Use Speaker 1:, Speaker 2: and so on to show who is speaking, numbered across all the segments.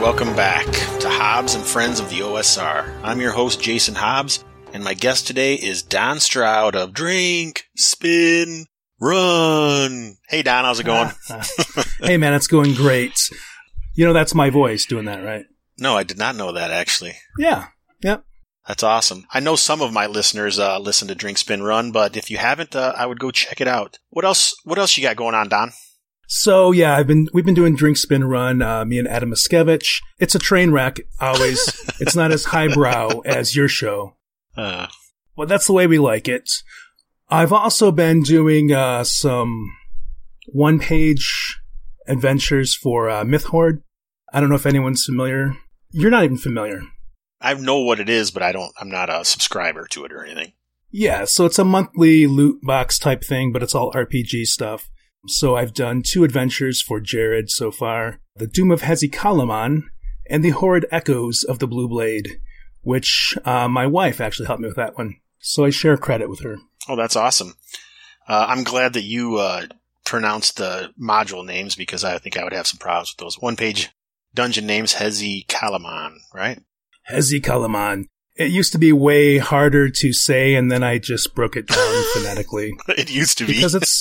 Speaker 1: welcome back to Hobbs and Friends of the OSR. I'm your host, Jason Hobbs, and my guest today is Don Stroud of Drink, Spin, Run. Hey, Don, how's it going?
Speaker 2: Hey, man, it's going great. You know, that's my voice doing that, right?
Speaker 1: No, I did not know that, actually.
Speaker 2: Yeah, yep.
Speaker 1: That's awesome. I know some of my listeners listen to Drink, Spin, Run, but if you haven't, I would go check it out. What else you got going on, Don?
Speaker 2: So, yeah, we've been doing Drink, Spin, Run, me and Adam Miskevich. It's a train wreck, always. It's not as highbrow as your show. Well, that's the way we like it. I've also been doing some one-page adventures for Myth Horde. I don't know if anyone's familiar. You're not even familiar.
Speaker 1: I know what it is, but I'm not a subscriber to it or anything.
Speaker 2: Yeah, so it's a monthly loot box type thing, but it's all RPG stuff. So I've done 2 adventures for Jared so far. The Doom of Hezi Kalaman and the Horrid Echoes of the Blue Blade, which my wife actually helped me with that one. So I share credit with her.
Speaker 1: Oh, that's awesome. I'm glad that you pronounced the module names because I think I would have some problems with those. One-page dungeon names, Hezi Kalaman, right?
Speaker 2: Hezi Kalaman. It used to be way harder to say, and then I just broke it down phonetically.
Speaker 1: It used to be.
Speaker 2: Because it's...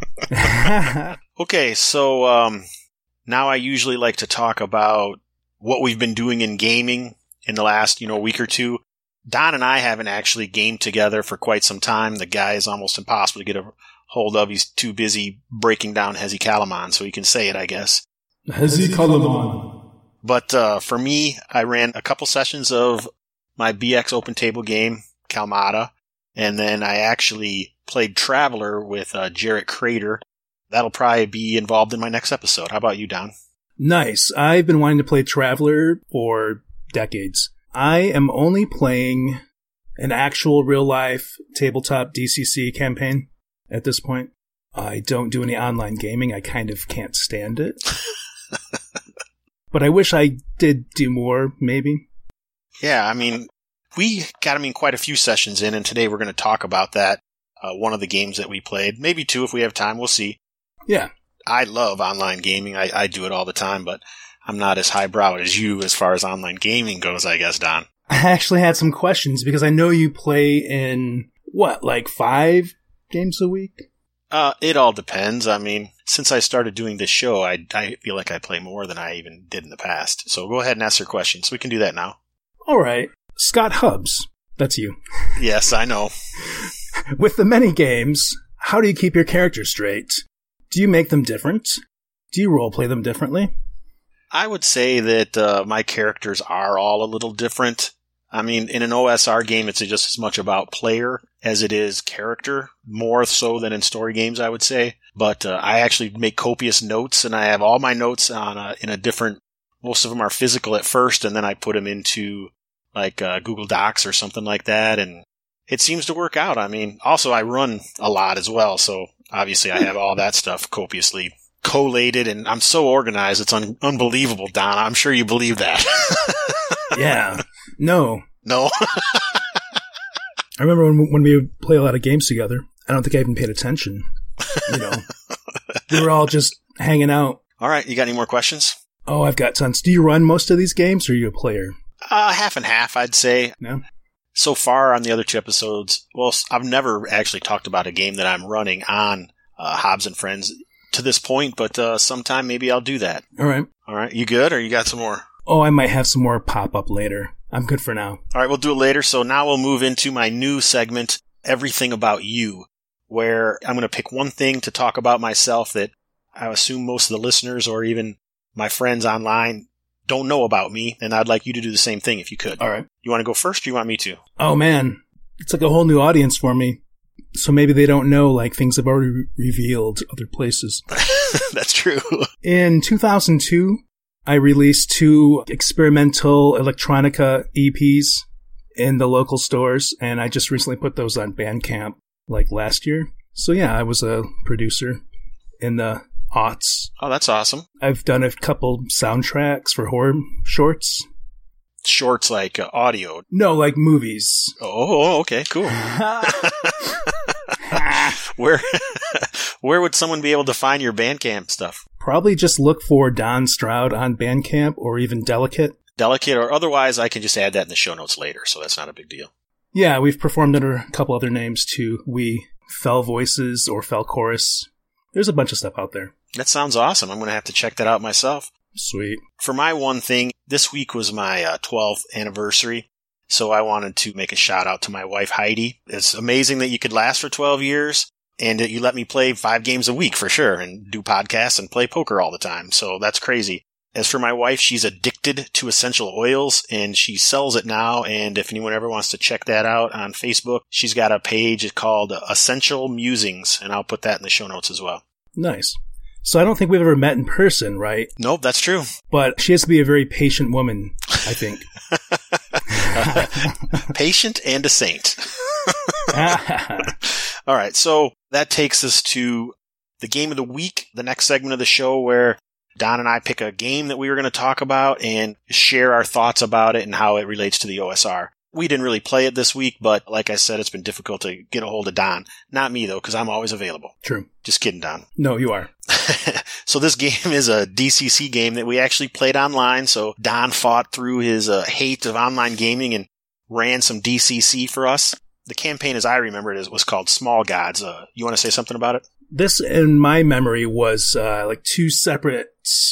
Speaker 1: Okay, so now I usually like to talk about what we've been doing in gaming in the last, week or two. Don and I haven't actually gamed together for quite some time. The guy is almost impossible to get a hold of. He's too busy breaking down Hezi Kalaman, so he can say it, I guess.
Speaker 2: Hezi Kalaman.
Speaker 1: But for me, I ran a couple sessions of my BX open table game, Kalmata, and then I actually played Traveler with Jarrett Crater. That'll probably be involved in my next episode. How about you, Don?
Speaker 2: Nice. I've been wanting to play Traveler for decades. I am only playing an actual real-life tabletop DCC campaign at this point. I don't do any online gaming. I kind of can't stand it. But I wish I did do more, maybe.
Speaker 1: Yeah, we got quite a few sessions in, and today we're going to talk about that. One of the games that we played. Maybe 2 if we have time. We'll see.
Speaker 2: Yeah.
Speaker 1: I love online gaming. I do it all the time, but I'm not as highbrow as you as far as online gaming goes, I guess, Don.
Speaker 2: I actually had some questions because I know you play in, 5 games a week?
Speaker 1: It all depends. Since I started doing this show, I feel like I play more than I even did in the past. So go ahead and ask your questions. We can do that now.
Speaker 2: All right. Scott Hubbs. That's you.
Speaker 1: Yes, I know.
Speaker 2: With the many games, how do you keep your characters straight? Do you make them different? Do you roleplay them differently?
Speaker 1: I would say that my characters are all a little different. In an OSR game, it's just as much about player as it is character, more so than in story games, I would say. But I actually make copious notes, and I have all my notes on in a different. Most of them are physical at first, and then I put them into Google Docs or something like that, and it seems to work out. Also I run a lot as well, so obviously I have all that stuff copiously collated, and I'm so organized, it's unbelievable, Don. I'm sure you believe that.
Speaker 2: Yeah. No.
Speaker 1: I
Speaker 2: remember when we would play a lot of games together, I don't think I even paid attention. We were all just hanging out.
Speaker 1: All right, you got any more questions?
Speaker 2: Oh, I've got tons. Do you run most of these games, or are you a player?
Speaker 1: Half and half, I'd say.
Speaker 2: No?
Speaker 1: So far on the other 2 episodes, I've never actually talked about a game that I'm running on Hobbs and Friends to this point, but sometime maybe I'll do that.
Speaker 2: All right.
Speaker 1: You good, or you got some more?
Speaker 2: Oh, I might have some more pop up later. I'm good for now.
Speaker 1: All right, we'll do it later. So now we'll move into my new segment, Everything About You, where I'm going to pick one thing to talk about myself that I assume most of the listeners or even my friends online don't know about me, and I'd like you to do the same thing if you could.
Speaker 2: All right.
Speaker 1: You want to go first, or you want me to?
Speaker 2: Oh, man. It's like a whole new audience for me. So maybe they don't know, things have already revealed other places.
Speaker 1: That's true.
Speaker 2: In 2002, I released 2 experimental electronica EPs in the local stores, and I just recently put those on Bandcamp, last year. So yeah, I was a producer in the aughts.
Speaker 1: Oh, that's awesome.
Speaker 2: I've done a couple soundtracks for horror shorts.
Speaker 1: Shorts like audio?
Speaker 2: No, like movies.
Speaker 1: Oh, okay, cool. Where would someone be able to find your Bandcamp stuff?
Speaker 2: Probably just look for Don Stroud on Bandcamp or even Delicate.
Speaker 1: Delicate, or otherwise I can just add that in the show notes later, so that's not a big deal.
Speaker 2: Yeah, we've performed under a couple other names too. We Fell Voices or Fell Chorus. There's a bunch of stuff out there.
Speaker 1: That sounds awesome. I'm going to have to check that out myself.
Speaker 2: Sweet.
Speaker 1: For my one thing, this week was my 12th anniversary, so I wanted to make a shout out to my wife, Heidi. It's amazing that you could last for 12 years, and that you let me play 5 games a week for sure, and do podcasts and play poker all the time, so that's crazy. As for my wife, she's addicted to essential oils, and she sells it now, and if anyone ever wants to check that out on Facebook, she's got a page called Essential Musings, and I'll put that in the show notes as well.
Speaker 2: Nice. So I don't think we've ever met in person, right?
Speaker 1: Nope, that's true.
Speaker 2: But she has to be a very patient woman, I think.
Speaker 1: Patient and a saint. All right, so that takes us to the game of the week, the next segment of the show where Don and I pick a game that we were going to talk about and share our thoughts about it and how it relates to the OSR. We didn't really play it this week, but like I said, it's been difficult to get a hold of Don. Not me, though, because I'm always available.
Speaker 2: True.
Speaker 1: Just kidding, Don.
Speaker 2: No, you are.
Speaker 1: So this game is a DCC game that we actually played online. So Don fought through his hate of online gaming and ran some DCC for us. The campaign, as I remember it, was called Small Gods. You want to say something about it?
Speaker 2: This, in my memory, was like 2 separate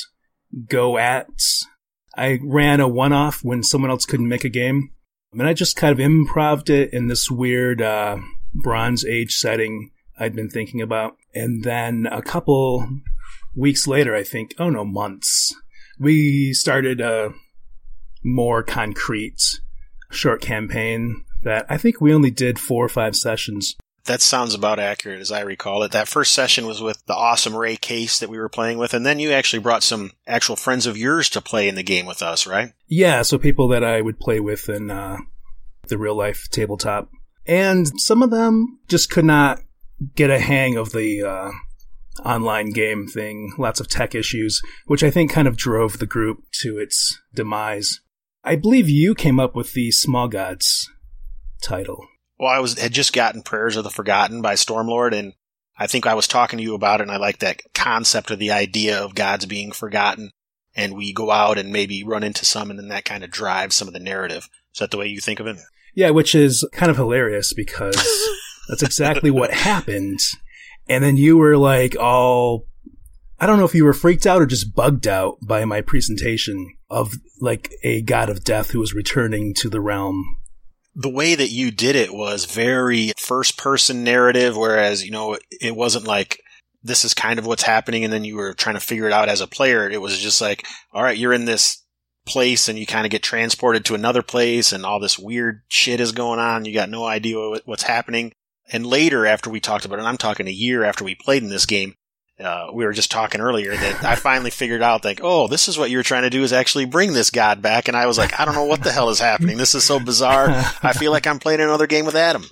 Speaker 2: go-ats. I ran a one-off when someone else couldn't make a game. And I just kind of improv'd it in this weird Bronze Age setting I'd been thinking about. And then a couple weeks later, I think, months, we started a more concrete short campaign that I think we only did 4 or 5 sessions.
Speaker 1: That sounds about accurate as I recall it. That first session was with the awesome Ray Case that we were playing with, and then you actually brought some actual friends of yours to play in the game with us, right?
Speaker 2: Yeah, so people that I would play with in the real-life tabletop. And some of them just could not get a hang of the online game thing. Lots of tech issues, which I think kind of drove the group to its demise. I believe you came up with the Small Gods title.
Speaker 1: Well, I had just gotten Prayers of the Forgotten by Stormlord, and I think I was talking to you about it, and I like that concept of the idea of gods being forgotten, and we go out and maybe run into some, and then that kind of drives some of the narrative. Is that the way you think of it?
Speaker 2: Yeah, which is kind of hilarious, because that's exactly what happened. And then you were like all, I don't know if you were freaked out or just bugged out by my presentation of like a god of death who was returning to the realm.
Speaker 1: The way that you did it was very first-person narrative, whereas, it wasn't like, this is kind of what's happening, and then you were trying to figure it out as a player. It was just like, all right, you're in this place, and you kind of get transported to another place, and all this weird shit is going on. You got no idea what's happening. And later, after we talked about it, and I'm talking a year after we played in this game, we were just talking earlier that I finally figured out, like, oh, this is what you're trying to do, is actually bring this god back. And I was like, I don't know what the hell is happening. This is so bizarre. I feel like I'm playing another game with Adam.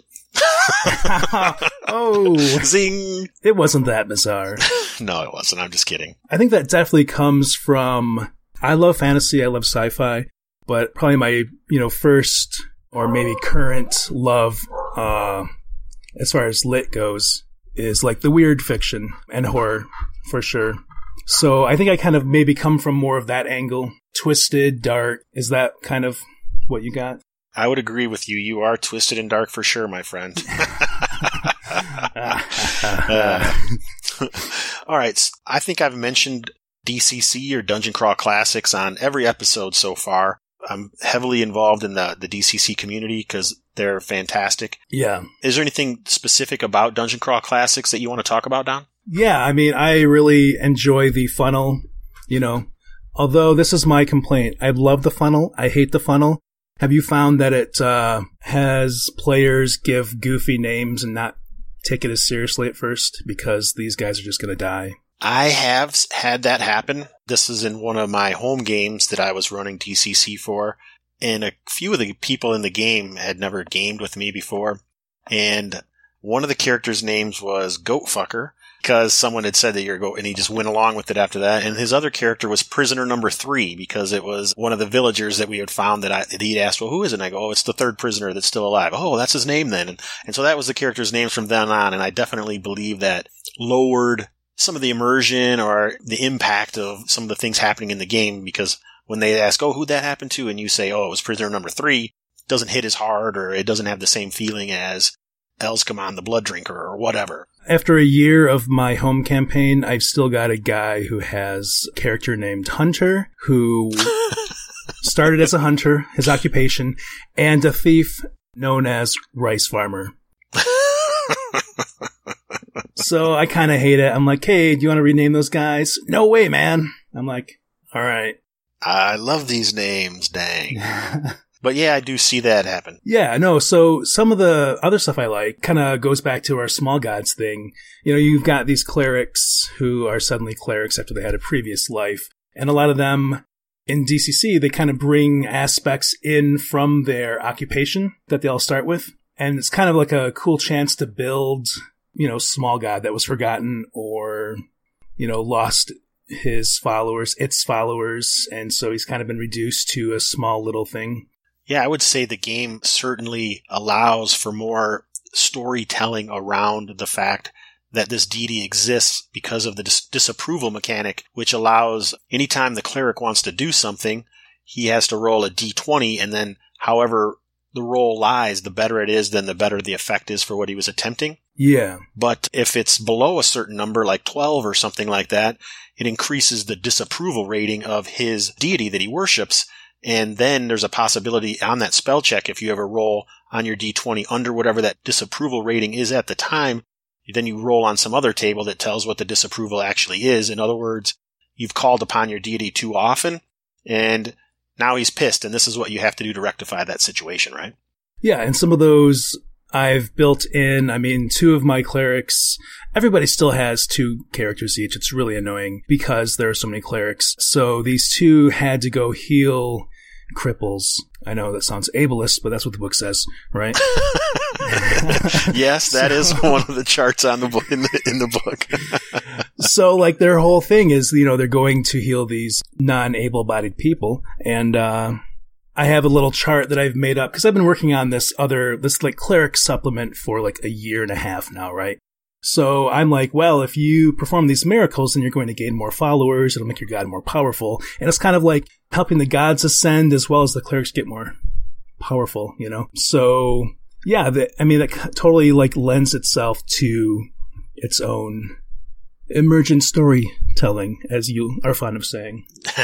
Speaker 2: Oh,
Speaker 1: zing.
Speaker 2: It wasn't that bizarre.
Speaker 1: No, it wasn't. I'm just kidding.
Speaker 2: I think that definitely comes from, I love fantasy. I love sci-fi, but probably my, first or maybe current love, as far as lit goes, is like the weird fiction and horror, for sure. So I think I kind of maybe come from more of that angle. Twisted, dark. Is that kind of what you got?
Speaker 1: I would agree with you. You are twisted and dark for sure, my friend. All right. I think I've mentioned DCC or Dungeon Crawl Classics on every episode so far. I'm heavily involved in the DCC community because they're fantastic.
Speaker 2: Yeah.
Speaker 1: Is there anything specific about Dungeon Crawl Classics that you want to talk about, Don?
Speaker 2: Yeah, I mean, I really enjoy the funnel, Although this is my complaint. I love the funnel. I hate the funnel. Have you found that it has players give goofy names and not take it as seriously at first because these guys are just going to die?
Speaker 1: I have had that happen. This is in one of my home games that I was running DCC for, and a few of the people in the game had never gamed with me before, and one of the characters' names was Goatfucker, because someone had said that you're a goat, and he just went along with it after that, and his other character was Prisoner Number 3, because it was one of the villagers that we had found that he'd asked, well, who is it? And I go, oh, it's the third prisoner that's still alive. Oh, that's his name then. And so that was the character's names from then on, and I definitely believe that lowered some of the immersion or the impact of some of the things happening in the game, because when they ask, oh, who'd that happen to? And you say, oh, it was prisoner number 3, it doesn't hit as hard, or it doesn't have the same feeling as Elskamon the Blood Drinker or whatever.
Speaker 2: After a year of my home campaign, I've still got a guy who has a character named Hunter, who started as a hunter, his occupation, and a thief known as Rice Farmer. So I kind of hate it. I'm like, hey, do you want to rename those guys? No way, man. I'm like, all right.
Speaker 1: I love these names, dang. But yeah, I do see that happen.
Speaker 2: Yeah, no, so some of the other stuff I like kind of goes back to our small gods thing. You know, you've got these clerics who are suddenly clerics after they had a previous life. And a lot of them in DCC, they kind of bring aspects in from their occupation that they all start with. And it's kind of like a cool chance to build, you know, small god that was forgotten or, you know, lost his followers, its followers. And so he's kind of been reduced to a small little thing.
Speaker 1: Yeah, I would say the game certainly allows for more storytelling around the fact that this deity exists because of the disapproval mechanic, which allows anytime the cleric wants to do something, he has to roll a d20, and then however the roll lies, the better it is, then the better the effect is for what he was attempting.
Speaker 2: Yeah.
Speaker 1: But if it's below a certain number, like 12 or something like that, it increases the disapproval rating of his deity that he worships. And then there's a possibility on that spell check, if you ever roll on your d20 under whatever that disapproval rating is at the time, then you roll on some other table that tells what the disapproval actually is. In other words, you've called upon your deity too often, and now he's pissed, and this is what you have to do to rectify that situation, right?
Speaker 2: Yeah, and some of those I've built in. I mean, 2 of my clerics, everybody still has 2 characters each. It's really annoying because there are so many clerics. So these 2 had to go heal cripples. I know that sounds ableist, but that's what the book says, right?
Speaker 1: Yes, that is one of the charts on the book in the book.
Speaker 2: So, like, their whole thing is, you know, they're going to heal these non-able-bodied people, and I have a little chart that I've made up because I've been working on this like cleric supplement for like a year and a half now, right? So I'm like, well, if you perform these miracles, then you're going to gain more followers. It'll make your god more powerful. And it's kind of like helping the gods ascend as well as the clerics get more powerful, you know? So yeah, that totally like lends itself to its own emergent storytelling, as you are fond of saying.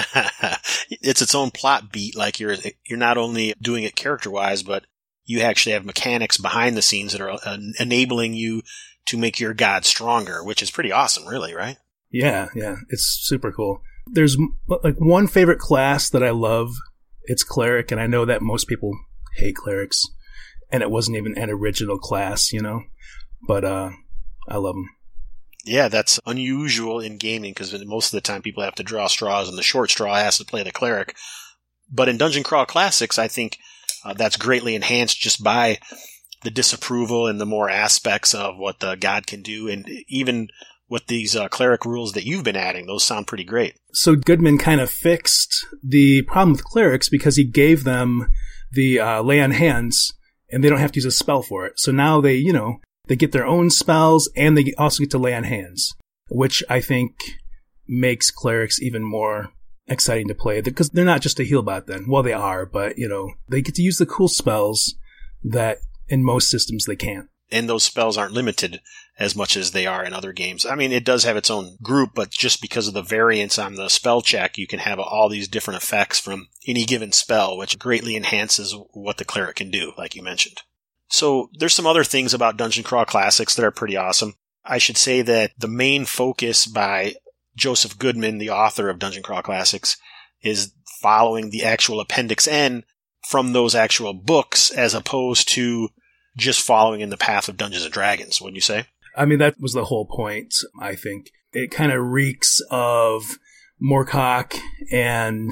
Speaker 1: It's its own plot beat. Like you're not only doing it character-wise, but you actually have mechanics behind the scenes that are enabling you to make your god stronger, which is pretty awesome, really, right?
Speaker 2: Yeah, it's super cool. There's like one favorite class that I love. It's cleric, and I know that most people hate clerics, and it wasn't even an original class, you know. But I love them.
Speaker 1: Yeah, that's unusual in gaming because most of the time people have to draw straws, and the short straw has to play the cleric. But in Dungeon Crawl Classics, I think that's greatly enhanced just by the disapproval and the more aspects of what the god can do, and even with these cleric rules that you've been adding, those sound pretty great.
Speaker 2: So Goodman kind of fixed the problem with clerics because he gave them the lay on hands, and they don't have to use a spell for it. So now they get their own spells, and they also get to lay on hands, which I think makes clerics even more exciting to play because they're not just a heal bot then. Well, they are, but they get to use the cool spells that in most systems they can't.
Speaker 1: And those spells aren't limited as much as they are in other games. I mean, it does have its own group, but just because of the variance on the spell check, you can have all these different effects from any given spell, which greatly enhances what the cleric can do, like you mentioned. So there's some other things about Dungeon Crawl Classics that are pretty awesome. I should say that the main focus by Joseph Goodman, the author of Dungeon Crawl Classics, is following the actual Appendix N from those actual books as opposed to just following in the path of Dungeons & Dragons, wouldn't you say?
Speaker 2: I mean, that was the whole point, I think. It kind of reeks of Moorcock and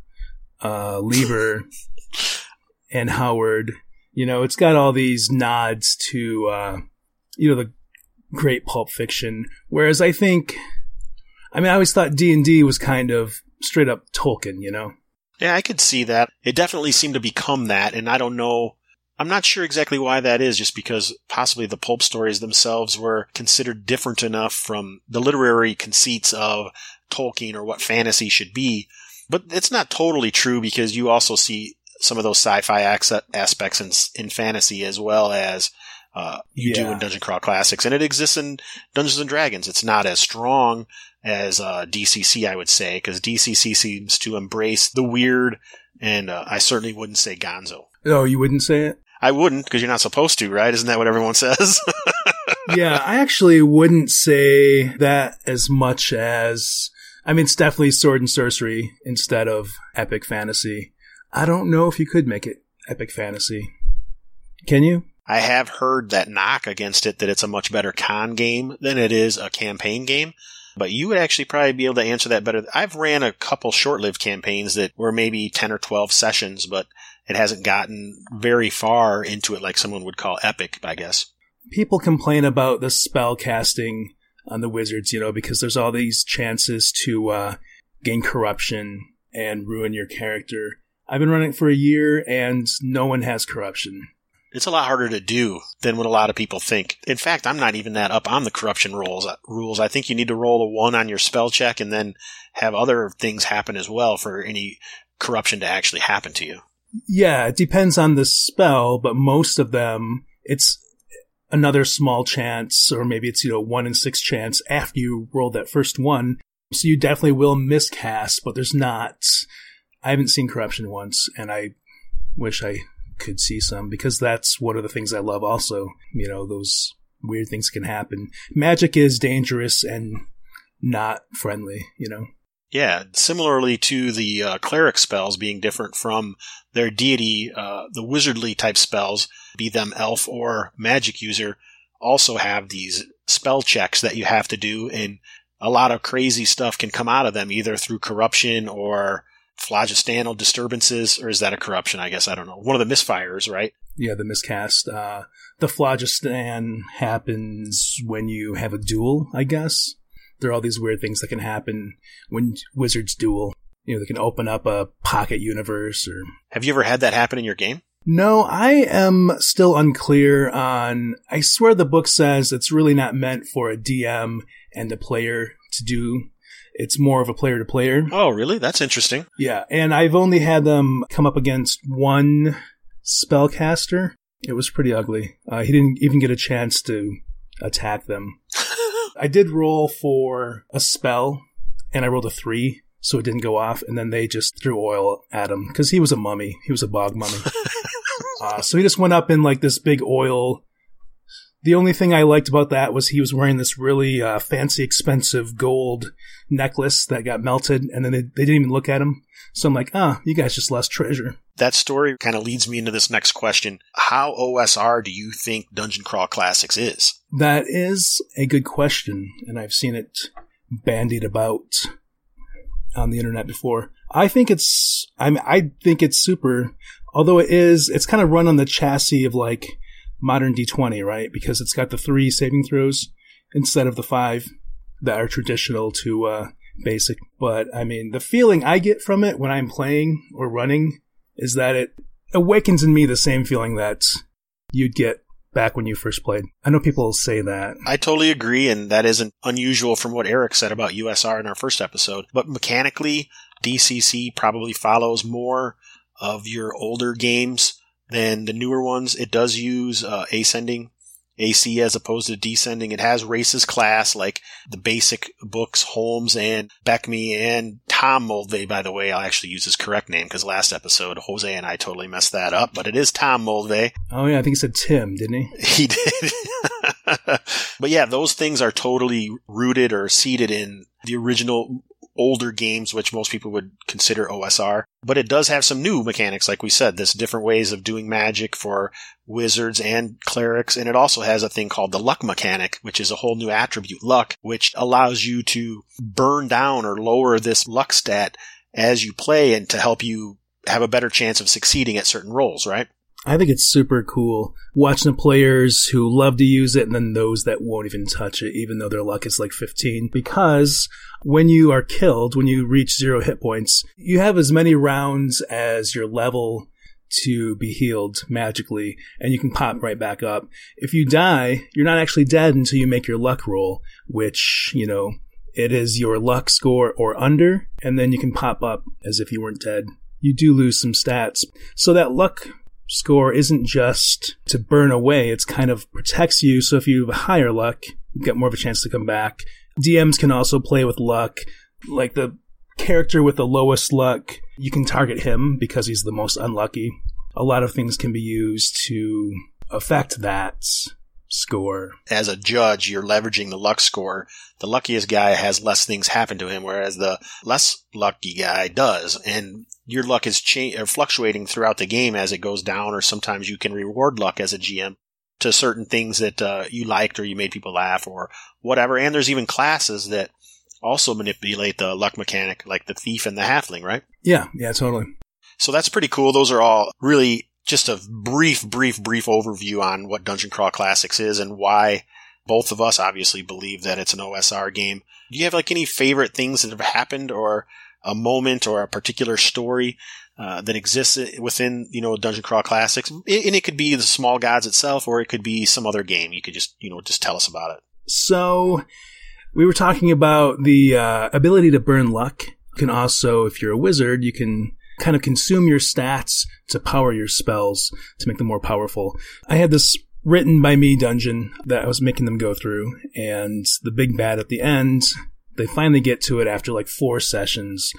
Speaker 2: Lieber and Howard. It's got all these nods to, the great Pulp Fiction. Whereas I always thought D&D was kind of straight up Tolkien,
Speaker 1: Yeah, I could see that. It definitely seemed to become that, and I don't know I'm not sure exactly why that is, just because possibly the pulp stories themselves were considered different enough from the literary conceits of Tolkien or what fantasy should be. But it's not totally true, because you also see some of those sci-fi aspects in fantasy as well as you do in Dungeon Crawl Classics. And it exists in Dungeons & Dragons. It's not as strong as DCC, I would say, because DCC seems to embrace the weird, and I certainly wouldn't say gonzo.
Speaker 2: Oh, you wouldn't say it?
Speaker 1: I wouldn't, because you're not supposed to, right? Isn't that what everyone says?
Speaker 2: Yeah, I actually wouldn't say that as much as... I mean, it's definitely sword and sorcery instead of epic fantasy. I don't know if you could make it epic fantasy. Can you?
Speaker 1: I have heard that knock against it, that it's a much better con game than it is a campaign game. But you would actually probably be able to answer that better. I've ran a couple short-lived campaigns that were maybe 10 or 12 sessions, but it hasn't gotten very far into it like someone would call epic, I guess.
Speaker 2: People complain about the spell casting on the wizards, because there's all these chances to gain corruption and ruin your character. I've been running it for a year, and no one has corruption.
Speaker 1: It's a lot harder to do than what a lot of people think. In fact, I'm not even that up on the corruption rules. I think you need to roll a 1 on your spell check and then have other things happen as well for any corruption to actually happen to you.
Speaker 2: Yeah, it depends on the spell, but most of them, it's another small chance, or maybe it's 1 in 6 chance after you roll that first one. So you definitely will miscast, but there's not. I haven't seen corruption once, and I wish I could see some, because that's one of the things I love also. Those weird things can happen. Magic is dangerous and not friendly,
Speaker 1: Yeah, similarly to the cleric spells being different from their deity, the wizardly type spells, be them elf or magic user, also have these spell checks that you have to do, and a lot of crazy stuff can come out of them, either through corruption or phlogistanal disturbances, or is that a corruption? I guess, I don't know. One of the misfires, right?
Speaker 2: Yeah, the miscast. The phlogiston happens when you have a duel, I guess. There are all these weird things that can happen when wizards duel. They can open up a pocket universe. Or
Speaker 1: Have you ever had that happen in your game?
Speaker 2: No, I am still unclear on... I swear the book says it's really not meant for a DM and a player to do. It's more of a player-to-player.
Speaker 1: Oh, really? That's interesting.
Speaker 2: Yeah, and I've only had them come up against one spellcaster. It was pretty ugly. He didn't even get a chance to attack them. I did roll for a spell, and I rolled a 3, so it didn't go off, and then they just threw oil at him, because he was a mummy. He was a bog mummy. So he just went up in like this big oil. The only thing I liked about that was he was wearing this really fancy, expensive gold necklace that got melted, and then they didn't even look at him. So I'm like, you guys just lost treasure.
Speaker 1: That story kind of leads me into this next question. How OSR do you think Dungeon Crawl Classics is?
Speaker 2: That is a good question, and I've seen it bandied about on the internet before. I think it's super, although it's kind of run on the chassis of like modern D20, right? Because it's got the 3 saving throws instead of the 5 that are traditional to basic. But I mean, the feeling I get from it when I'm playing or running is that it awakens in me the same feeling that you'd get back when you first played. I know people say that.
Speaker 1: I totally agree, and that isn't unusual from what Eric said about USR in our first episode. But mechanically, DCC probably follows more of your older games than the newer ones. It does use ascending AC as opposed to descending. It has races class like the basic books, Holmes and Beckme and Tom Moldvay, by the way. I'll actually use his correct name because last episode Jose and I totally messed that up, but it is Tom Moldvay.
Speaker 2: Oh yeah, I think he said Tim, didn't he?
Speaker 1: He did. But yeah, those things are totally rooted or seated in the original older games, which most people would consider OSR. But it does have some new mechanics, like we said, this different ways of doing magic for wizards and clerics. And it also has a thing called the luck mechanic, which is a whole new attribute, luck, which allows you to burn down or lower this luck stat as you play and to help you have a better chance of succeeding at certain rolls, right?
Speaker 2: I think it's super cool watching the players who love to use it and then those that won't even touch it, even though their luck is like 15. Because when you are killed, when you reach 0 hit points, you have as many rounds as your level to be healed magically, and you can pop right back up. If you die, you're not actually dead until you make your luck roll, which, it is your luck score or under, and then you can pop up as if you weren't dead. You do lose some stats. So that luck score isn't just to burn away, it's kind of protects you, so if you have higher luck, you get more of a chance to come back. DMs can also play with luck, like the character with the lowest luck, you can target him because he's the most unlucky. A lot of things can be used to affect that score.
Speaker 1: As a judge, you're leveraging the luck score. The luckiest guy has less things happen to him, whereas the less lucky guy does. And your luck is fluctuating throughout the game as it goes down, or sometimes you can reward luck as a GM to certain things that you liked or you made people laugh or whatever. And there's even classes that also manipulate the luck mechanic, like the thief and the halfling, right?
Speaker 2: Yeah, totally.
Speaker 1: So that's pretty cool. Those are all really just a brief overview on what Dungeon Crawl Classics is and why both of us obviously believe that it's an OSR game. Do you have any favorite things that have happened, or a moment or a particular story that exists within, Dungeon Crawl Classics? And it could be the Small Gods itself, or it could be some other game. You could just tell us about it.
Speaker 2: So we were talking about the ability to burn luck. You can also, if you're a wizard, you can kind of consume your stats to power your spells to make them more powerful. I had this written by me dungeon that I was making them go through, and the big bad at the end, they finally get to it after 4 sessions,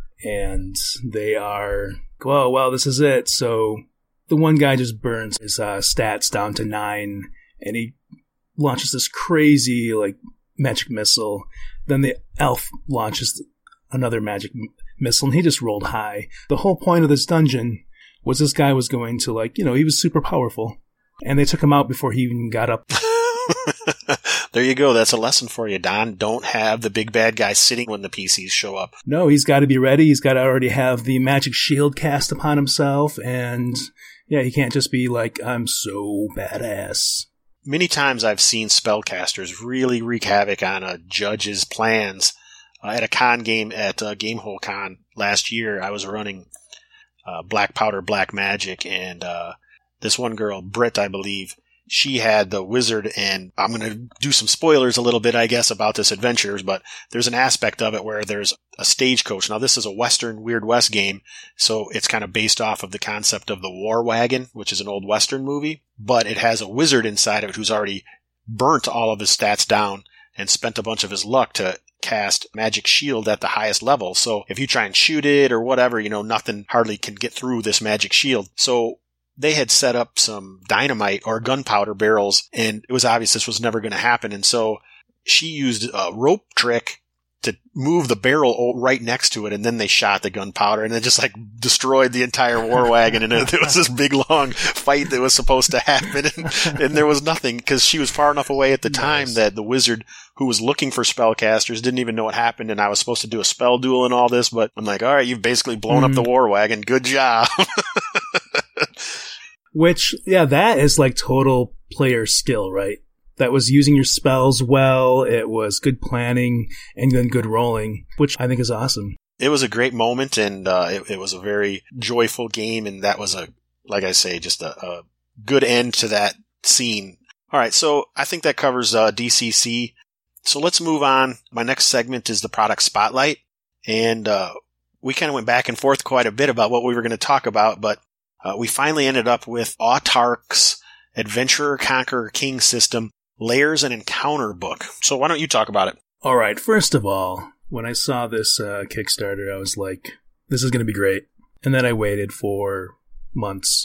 Speaker 2: and they are, well, this is it. So the one guy just burns his stats down to 9, and he launches this crazy, magic missile. Then the elf launches another magic missile, and he just rolled high. The whole point of this dungeon was this guy was going to, he was super powerful. And they took him out before he even got up.
Speaker 1: There you go. That's a lesson for you, Don. Don't have the big bad guy sitting when the PCs show up.
Speaker 2: No, he's got to be ready. He's got to already have the magic shield cast upon himself. And, he can't just be I'm so badass.
Speaker 1: Many times I've seen spellcasters really wreak havoc on a judge's plans. At a con game at Gamehole Con last year, I was running Black Powder Black Magic, and this one girl, Britt, I believe, she had the wizard, and I'm going to do some spoilers a little bit, I guess, about this adventure, but there's an aspect of it where there's a stagecoach. Now, this is a Western Weird West game, so it's kind of based off of the concept of the War Wagon, which is an old Western movie, but it has a wizard inside of it who's already burnt all of his stats down and spent a bunch of his luck to cast Magic Shield at the highest level. So if you try and shoot it or whatever, nothing hardly can get through this Magic Shield. So they had set up some dynamite or gunpowder barrels, and it was obvious this was never going to happen. And so she used a rope trick to move the barrel right next to it, and then they shot the gunpowder, and it just destroyed the entire war wagon, and it was this big long fight that was supposed to happen, and there was nothing, because she was far enough away at the time that the wizard who was looking for spellcasters didn't even know what happened, and I was supposed to do a spell duel and all this, but I'm all right, you've basically blown up the war wagon, good job.
Speaker 2: Which, that is total player skill, right? That was using your spells well, it was good planning, and then good rolling, which I think is awesome.
Speaker 1: It was a great moment, and it was a very joyful game, and that was just a good end to that scene. All right, so I think that covers DCC. So let's move on. My next segment is the product spotlight, and we kind of went back and forth quite a bit about what we were going to talk about, but we finally ended up with Autark's Adventurer Conqueror King system, Layers and Encounter book. So why don't you talk about it?
Speaker 2: All right. First of all, when I saw this Kickstarter, I was like, this is going to be great. And then I waited for months.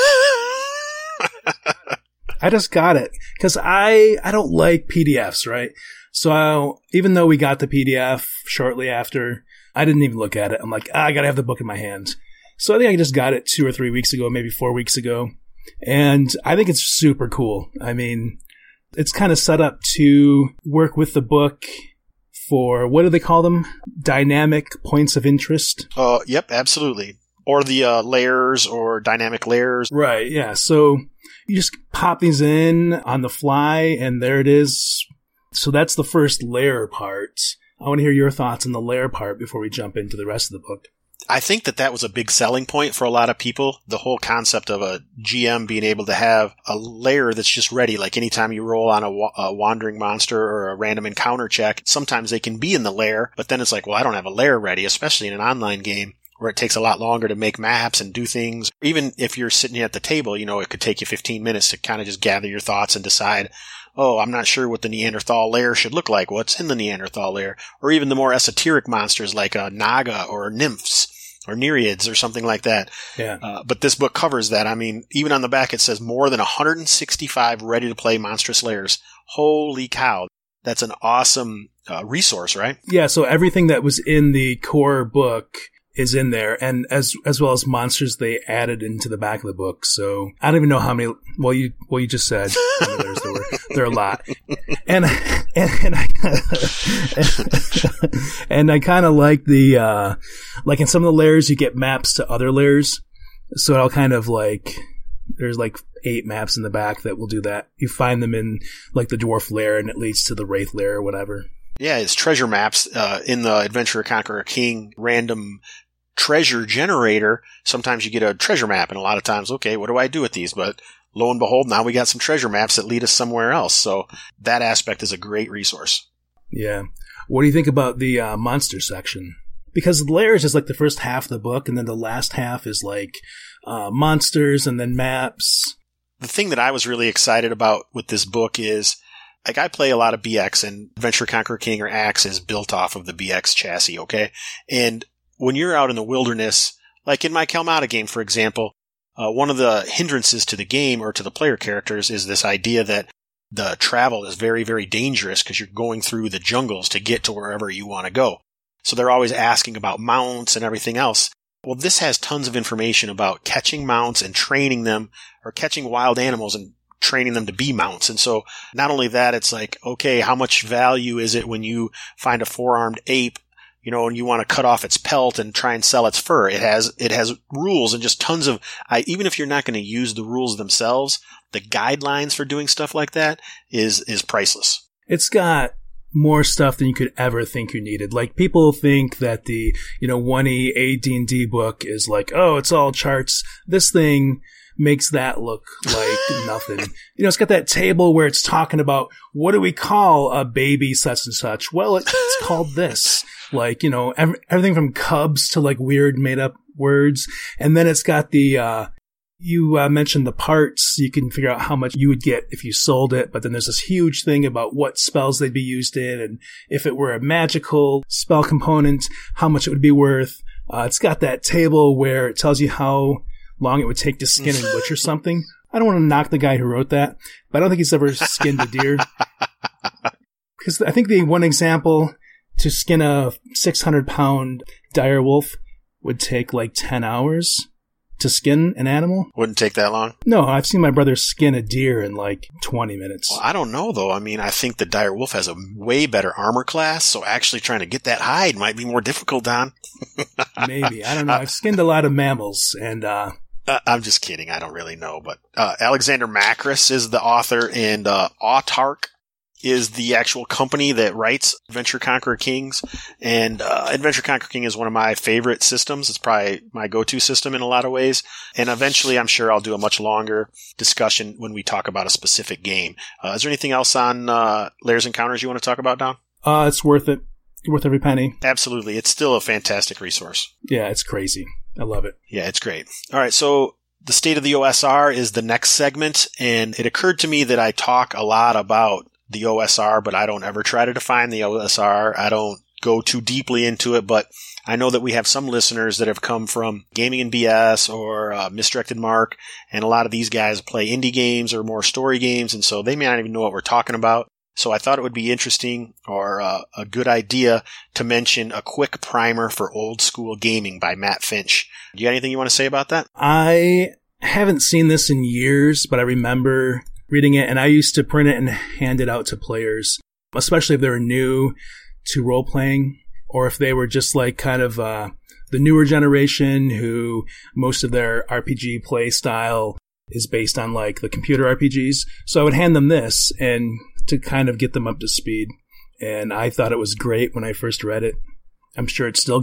Speaker 2: I just got it because I don't like PDFs, right? So even though we got the PDF shortly after, I didn't even look at it. I'm like, I got to have the book in my hand. So I think I just got it 2 or 3 weeks ago, maybe 4 weeks ago. And I think it's super cool. I mean, it's kind of set up to work with the book for, what do they call them? Dynamic points of interest?
Speaker 1: Yep, absolutely. Or the layers or dynamic layers.
Speaker 2: Right, yeah. So you just pop these in on the fly, and there it is. So that's the first layer part. I want to hear your thoughts on the layer part before we jump into the rest of the book.
Speaker 1: I think that was a big selling point for a lot of people. The whole concept of a GM being able to have a lair that's just ready. Like anytime you roll on a wandering monster or a random encounter check, sometimes they can be in the lair, but then it's like, well, I don't have a lair ready, especially in an online game where it takes a lot longer to make maps and do things. Even if you're sitting at the table, it could take you 15 minutes to kind of just gather your thoughts and decide, oh, I'm not sure what the Neanderthal lair should look like. What's in the Neanderthal lair? Or even the more esoteric monsters like a Naga or nymphs or nereids or something like that.
Speaker 2: Yeah.
Speaker 1: But this book covers that. I mean, even on the back it says more than 165 ready-to-play monstrous lairs. Holy cow. That's an awesome resource, right?
Speaker 2: Yeah, so everything that was in the core book is in there, and as well as monsters they added into the back of the book. So I don't even know how many. Well, you just said how many there were. There are a lot, and I kind of like the like in some of the layers you get maps to other layers. So I'll kind of like there's like 8 maps in the back that will do that. You find them in like the dwarf lair, and it leads to the wraith lair or whatever.
Speaker 1: Yeah, it's treasure maps in the Adventurer Conqueror King random treasure generator. Sometimes you get a treasure map, and a lot of times, okay, what do I do with these? But lo and behold, now we got some treasure maps that lead us somewhere else. So that aspect is a great resource.
Speaker 2: Yeah. What do you think about the monster section? Because the lair is just like the first half of the book, and then the last half is like monsters and then maps.
Speaker 1: The thing that I was really excited about with this book is, like, I play a lot of BX, and Adventure Conqueror King or Axe is built off of the BX chassis, okay? And when you're out in the wilderness, like in my Kalmata game, for example, one of the hindrances to the game or to the player characters is this idea that the travel is very, very dangerous because you're going through the jungles to get to wherever you want to go. So they're always asking about mounts and everything else. Well, this has tons of information about catching mounts and training them, or catching wild animals and training them to be mounts. And so not only that, it's like, okay, how much value is it when you find a 4-armed ape, and you want to cut off its pelt and try and sell its fur? It has rules and just tons of, even if you're not going to use the rules themselves, the guidelines for doing stuff like that is priceless.
Speaker 2: It's got more stuff than you could ever think you needed. Like, people think that the, 1E AD&D book is like, oh, it's all charts. This thing makes that look like nothing. It's got that table where it's talking about, what do we call a baby such and such? Well, it's called this. Like, everything from cubs to like weird made up words. And then it's got the, you mentioned the parts. You can figure out how much you would get if you sold it. But then there's this huge thing about what spells they'd be used in. And if it were a magical spell component, how much it would be worth. It's got that table where it tells you how long it would take to skin and butcher something. I don't want to knock the guy who wrote that, but I don't think he's ever skinned a deer. Because I think the one example, to skin a 600-pound dire wolf would take like 10 hours to skin an animal.
Speaker 1: Wouldn't take that long?
Speaker 2: No, I've seen my brother skin a deer in like 20 minutes.
Speaker 1: Well, I don't know, though. I mean, I think the dire wolf has a way better armor class, so actually trying to get that hide might be more difficult, Don.
Speaker 2: Maybe. I don't know. I've skinned a lot of mammals, and
Speaker 1: I'm just kidding. I don't really know. But Alexander Macris is the author, and Autark is the actual company that writes Adventure Conqueror Kings. And Adventure Conqueror King is one of my favorite systems. It's probably my go-to system in a lot of ways. And eventually, I'm sure I'll do a much longer discussion when we talk about a specific game. Is there anything else on Lairs Encounters you want to talk about, Don?
Speaker 2: It's worth it. Worth every penny.
Speaker 1: Absolutely. It's still a fantastic resource.
Speaker 2: Yeah, it's crazy. I love it.
Speaker 1: Yeah, it's great. All right, so the State of the OSR is the next segment, and it occurred to me that I talk a lot about the OSR, but I don't ever try to define the OSR. I don't go too deeply into it, but I know that we have some listeners that have come from Gaming and BS or Misdirected Mark, and a lot of these guys play indie games or more story games, and so they may not even know what we're talking about. So I thought it would be interesting or a good idea to mention a quick primer for Old School Gaming by Matt Finch. Do you have anything you want to say about that?
Speaker 2: I haven't seen this in years, but I remember reading it, and I used to print it and hand it out to players, especially if they were new to role-playing, or if they were just like kind of the newer generation who most of their RPG play style is based on like the computer RPGs. So I would hand them this and to kind of get them up to speed. And I thought it was great when I first read it. I'm sure it's still great.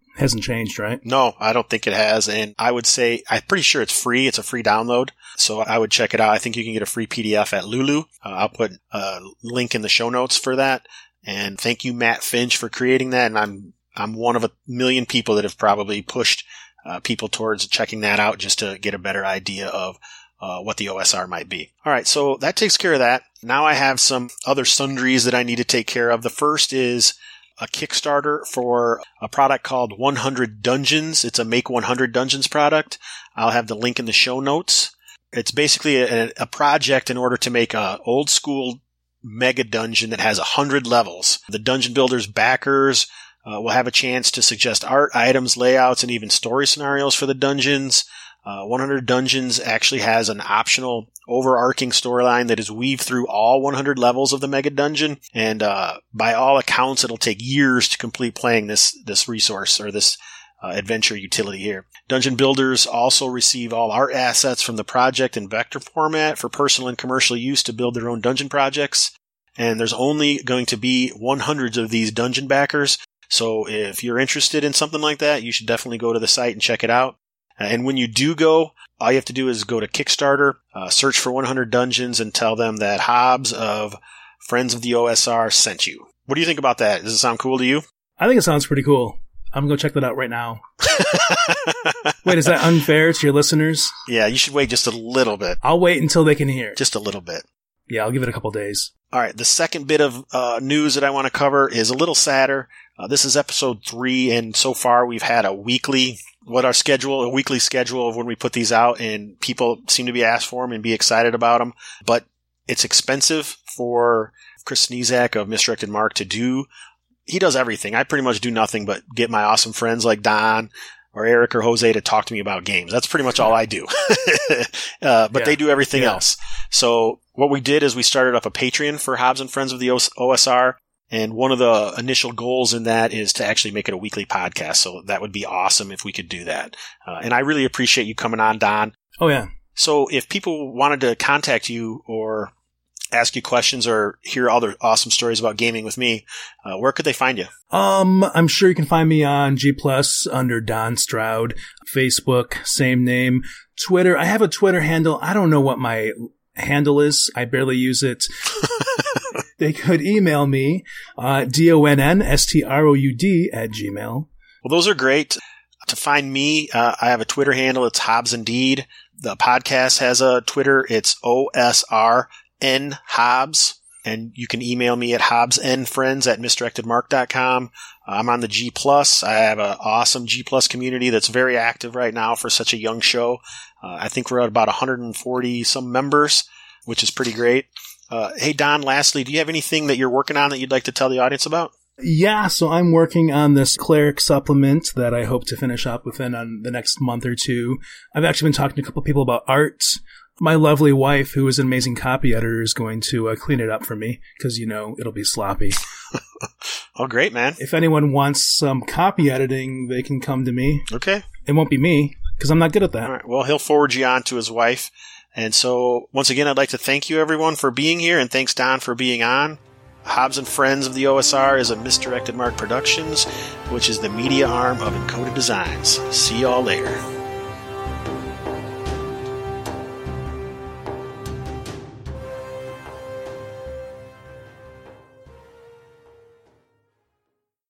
Speaker 2: Hasn't changed, right?
Speaker 1: No, I don't think it has. And I would say, I'm pretty sure it's free. It's a free download. So I would check it out. I think you can get a free PDF at Lulu. I'll put a link in the show notes for that. And thank you, Matt Finch, for creating that. And I'm one of a million people that have probably pushed people towards checking that out just to get a better idea of what the OSR might be. All right, so that takes care of that. Now I have some other sundries that I need to take care of. The first is a Kickstarter for a product called 100 Dungeons. It's a Make 100 Dungeons product. I'll have the link in the show notes. It's basically a project in order to make an old school mega dungeon that has 100 levels. The dungeon builders backers will have a chance to suggest art, items, layouts, and even story scenarios for the dungeons. 100 Dungeons actually has an optional overarching storyline that is weaved through all 100 levels of the mega dungeon. And by all accounts, it'll take years to complete playing this resource or this adventure utility here. Dungeon builders also receive all art assets from the project in vector format for personal and commercial use to build their own dungeon projects. And there's only going to be 100 of these dungeon backers. So if you're interested in something like that, you should definitely go to the site and check it out. And when you do go, all you have to do is go to Kickstarter, search for 100 Dungeons, and tell them that Hobbs of Friends of the OSR sent you. What do you think about that? Does it sound cool to you?
Speaker 2: I think it sounds pretty cool. I'm going to go check that out right now. Wait, is that unfair to your listeners?
Speaker 1: Yeah, you should wait just a little bit.
Speaker 2: I'll wait until they can hear.
Speaker 1: Just a little bit.
Speaker 2: Yeah, I'll give it a couple days.
Speaker 1: All right, the second bit of news that I want to cover is a little sadder. This is episode 3, and so far we've had a weekly schedule of when we put these out, and people seem to be asked for them and be excited about them. But it's expensive for Chris Sneezak of Misdirected Mark to do. He does everything. I pretty much do nothing but get my awesome friends like Don or Eric or Jose to talk to me about games. That's pretty much all I do. But they do everything else. So what we did is we started up a Patreon for Hobbs and Friends of the OSR. And one of the initial goals in that is to actually make it a weekly podcast. So that would be awesome if we could do that. And I really appreciate you coming on, Don.
Speaker 2: Oh, yeah.
Speaker 1: So if people wanted to contact you or ask you questions or hear other awesome stories about gaming with me, where could they find you?
Speaker 2: I'm sure you can find me on G+ under Don Stroud, Facebook, same name, Twitter. I have a Twitter handle. I don't know what my handle is. I barely use it. They could email me, DONNSTROUD@gmail.
Speaker 1: Well, those are great. To find me, I have a Twitter handle. It's Hobbs Indeed. The podcast has a Twitter. It's OSRN Hobbs. And you can email me at hobbsnfriends@misdirectedmark.com. I'm on the G+. I have an awesome G+ community that's very active right now for such a young show. I think we're at about 140 some members, which is pretty great. Hey, Don, lastly, do you have anything that you're working on that you'd like to tell the audience about?
Speaker 2: Yeah, so I'm working on this Cleric supplement that I hope to finish up within the next month or two. I've actually been talking to a couple people about art. My lovely wife, who is an amazing copy editor, is going to clean it up for me because, it'll be sloppy.
Speaker 1: Oh, great, man.
Speaker 2: If anyone wants some copy editing, they can come to me.
Speaker 1: Okay.
Speaker 2: It won't be me because I'm not good at that.
Speaker 1: All right. Well, he'll forward you on to his wife. And so, once again, I'd like to thank you, everyone, for being here, and thanks, Don, for being on. Hobbs and Friends of the OSR is a Misdirected Mark Productions, which is the media arm of Encoded Designs. See y'all later.